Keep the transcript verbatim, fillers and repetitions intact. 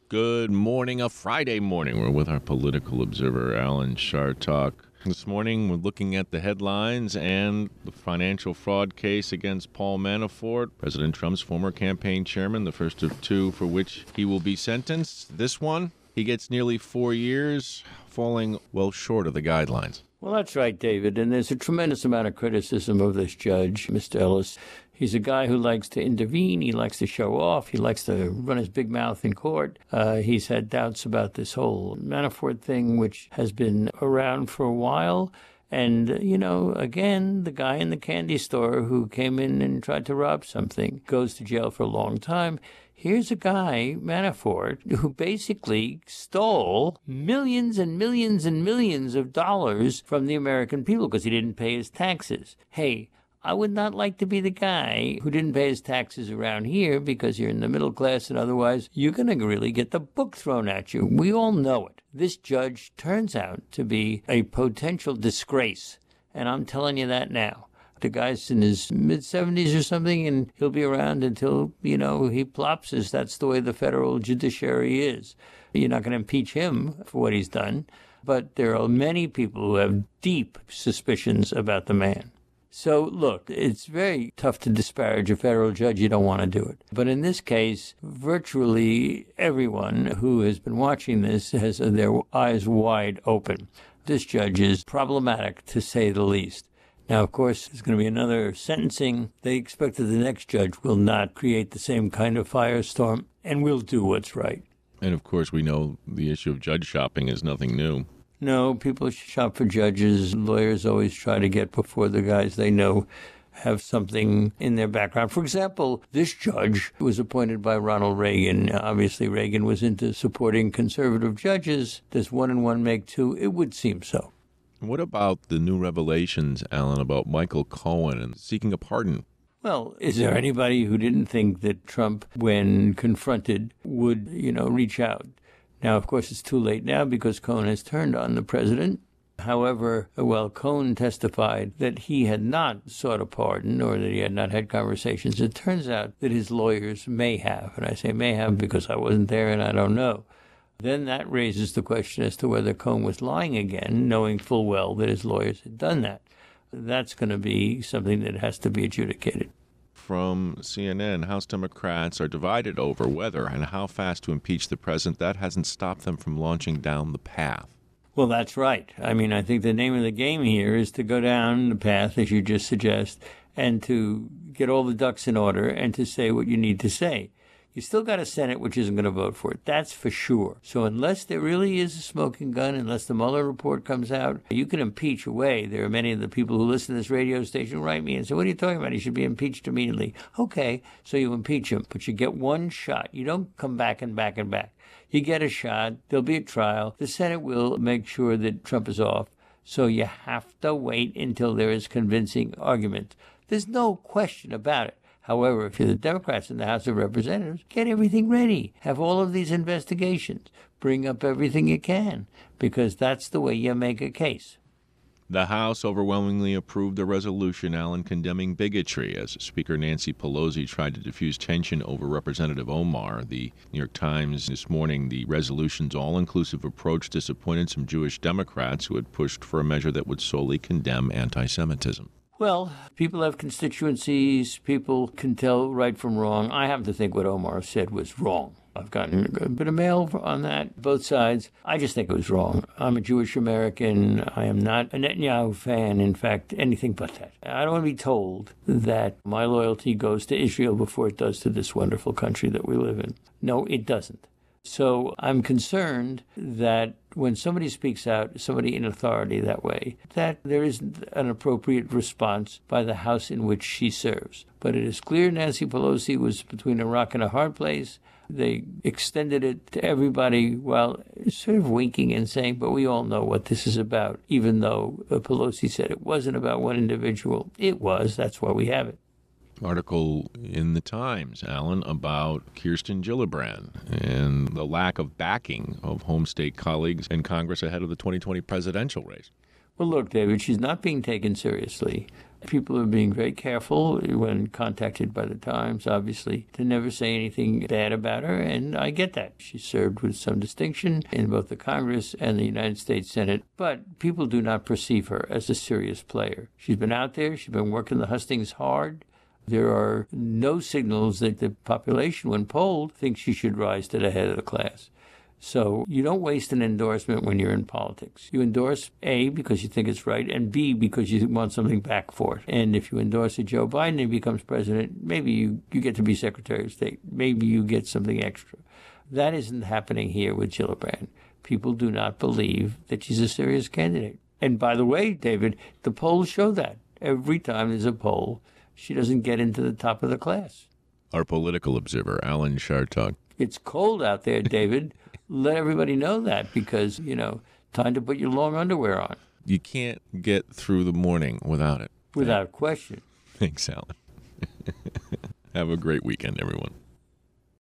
Good morning, a Friday morning. We're with our political observer, Alan Chartock. This morning, we're looking at the headlines and the financial fraud case against Paul Manafort, President Trump's former campaign chairman, the first of two for which he will be sentenced. This one, he gets nearly four years, falling well short of the guidelines. Well, that's right, David. And there's a tremendous amount of criticism of this judge, Mister Ellis. He's a guy who likes to intervene. He likes to show off. He likes to run his big mouth in court. Uh, he's had doubts about this whole Manafort thing, which has been around for a while. And, you know, again, the guy in the candy store who came in and tried to rob something goes to jail for a long time. Here's a guy, Manafort, who basically stole millions and millions and millions of dollars from the American people because he didn't pay his taxes. Hey, I would not like to be the guy who didn't pay his taxes around here because you're in the middle class and otherwise you're going to really get the book thrown at you. We all know it. This judge turns out to be a potential disgrace, and I'm telling you that now. The guy's in his mid-seventies or something, and he'll be around until, you know, he plopses. That's the way the federal judiciary is. You're not going to impeach him for what he's done, but there are many people who have deep suspicions about the man. So, look, it's very tough to disparage a federal judge. You don't want to do it. But in this case, virtually everyone who has been watching this has their eyes wide open. This judge is problematic, to say the least. Now, of course, there's going to be another sentencing. They expect that the next judge will not create the same kind of firestorm and will do what's right. And, of course, we know the issue of judge shopping is nothing new. No, people shop for judges. Lawyers always try to get before the guys they know have something in their background. For example, this judge was appointed by Ronald Reagan. Obviously, Reagan was into supporting conservative judges. Does one and one make two? It would seem so. What about the new revelations, Alan, about Michael Cohen and seeking a pardon? Well, is there anybody who didn't think that Trump, when confronted, would, you know, reach out? Now, of course, it's too late now because Cohen has turned on the president. However, while Cohen testified that he had not sought a pardon or that he had not had conversations, it turns out that his lawyers may have. And I say may have because I wasn't there and I don't know. Then that raises the question as to whether Cohen was lying again, knowing full well that his lawyers had done that. That's going to be something that has to be adjudicated. From C N N, House Democrats are divided over whether and how fast to impeach the president. That hasn't stopped them from launching down the path. Well, that's right. I mean, I think the name of the game here is to go down the path, as you just suggest, and to get all the ducks in order and to say what you need to say. You still got a Senate which isn't going to vote for it. That's for sure. So unless there really is a smoking gun, unless the Mueller report comes out, you can impeach away. There are many of the people who listen to this radio station who write me and say, what are you talking about? He should be impeached immediately. Okay, so you impeach him, but you get one shot. You don't come back and back and back. You get a shot. There'll be a trial. The Senate will make sure that Trump is off. So you have to wait until there is convincing argument. There's no question about it. However, if you're the Democrats in the House of Representatives, get everything ready. Have all of these investigations. Bring up everything you can, because that's the way you make a case. The House overwhelmingly approved a resolution, Alan, condemning bigotry as Speaker Nancy Pelosi tried to diffuse tension over Representative Omar. The New York Times this morning, the resolution's all-inclusive approach disappointed some Jewish Democrats who had pushed for a measure that would solely condemn anti-Semitism. Well, people have constituencies. People can tell right from wrong. I happen to think what Omar said was wrong. I've gotten a bit of mail on that, both sides. I just think it was wrong. I'm a Jewish American. I am not a Netanyahu fan. In fact, anything but that. I don't want to be told that my loyalty goes to Israel before it does to this wonderful country that we live in. No, it doesn't. So I'm concerned that when somebody speaks out, somebody in authority that way, that there isn't an appropriate response by the House in which she serves. But it is clear Nancy Pelosi was between a rock and a hard place. They extended it to everybody while sort of winking and saying, but we all know what this is about, even though Pelosi said it wasn't about one individual. It was. That's why we have it. Article in the Times, Alan, about Kirsten Gillibrand and the lack of backing of home state colleagues in Congress ahead of the twenty twenty presidential race. Well, look, David, she's not being taken seriously. People are being very careful when contacted by the Times, obviously, to never say anything bad about her, and I get that. She served with some distinction in both the Congress and the United States Senate, but people do not perceive her as a serious player. She's been out there. She's been working the hustings hard. There are no signals that the population, when polled, thinks she should rise to the head of the class. So you don't waste an endorsement when you're in politics. You endorse A, because you think it's right, and B, because you want something back for it. And if you endorse a Joe Biden and he becomes president, maybe you, you get to be Secretary of State. Maybe you get something extra. That isn't happening here with Gillibrand. People do not believe that she's a serious candidate. And by the way, David, the polls show that. Every time there's a poll, she doesn't get into the top of the class. Our political observer, Alan Chartock. It's cold out there, David. Let everybody know that because, you know, time to put your long underwear on. You can't get through the morning without it. Without question. Thanks, Alan. Have a great weekend, everyone.